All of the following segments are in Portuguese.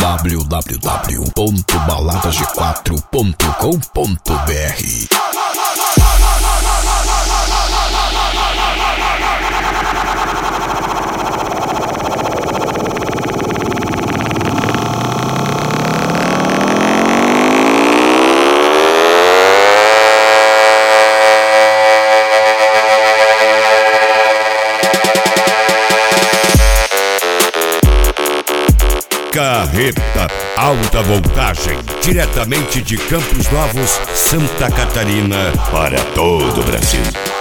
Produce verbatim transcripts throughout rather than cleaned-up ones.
w w w ponto balada g quatro ponto com ponto b r. Carreta Alta Voltagem, diretamente de Campos Novos, Santa Catarina, para todo o Brasil.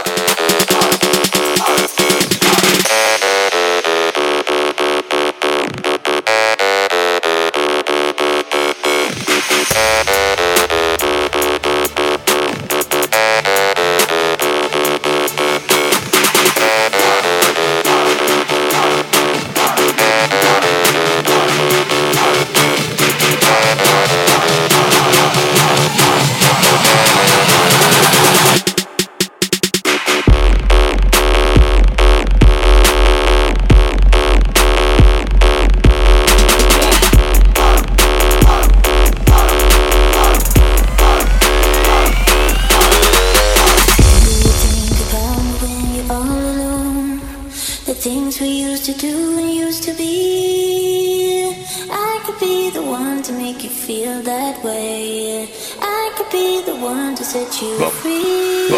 Things we used to do and used to be. I could be the one to make you feel that way. I could be the one to set you free.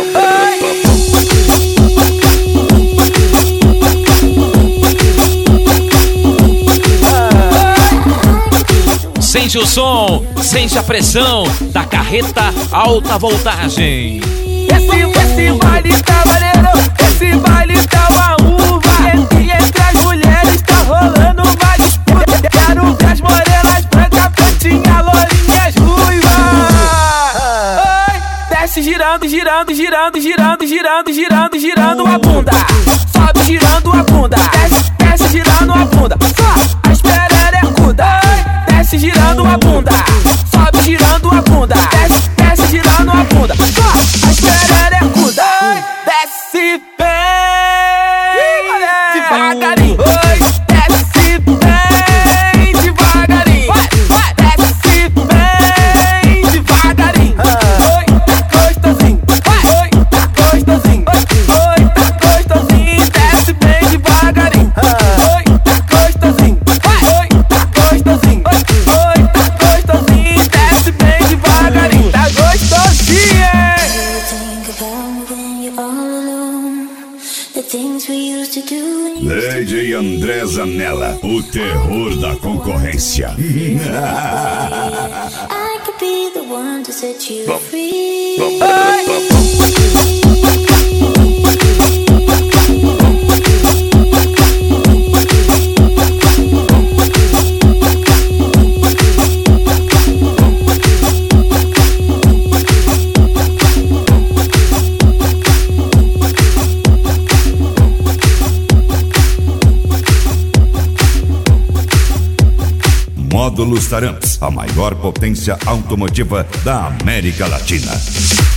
Sente o som, sente a pressão da Carreta Alta Voltagem. Esse, esse baile tá maneiro, esse baile tá uma uva. Entre, entre as mulheres tá rolando uma disputa. Quero ver as morenas brancas, pretinha, lourinhas, ruivas. Oi, desce girando, girando, girando, girando, girando, girando, girando a bunda. Sobe girando a bunda, desce, desce girando a bunda. Só as pererecudas. Oi, desce girando a bunda, sobe girando a bunda, desce, desce girando a bunda. Só as pererecudas. Desce bem devagarinho. Oi, desce bem devagarinho. Vai, desce bem devagarinho. Oi, tá gostosinho. Oi, tá gostosinho. Oi, tá gostosinho. Desce bem devagarinho. Oi, tá gostosinho. Oi, tá gostosinho. Oi, tá gostosinho. Desce bem devagarinho. Tá gostosinho. Lady André Zanella, o terror da concorrência. I could be the one to set you free. Módulos Taramps, a maior potência automotiva da América Latina.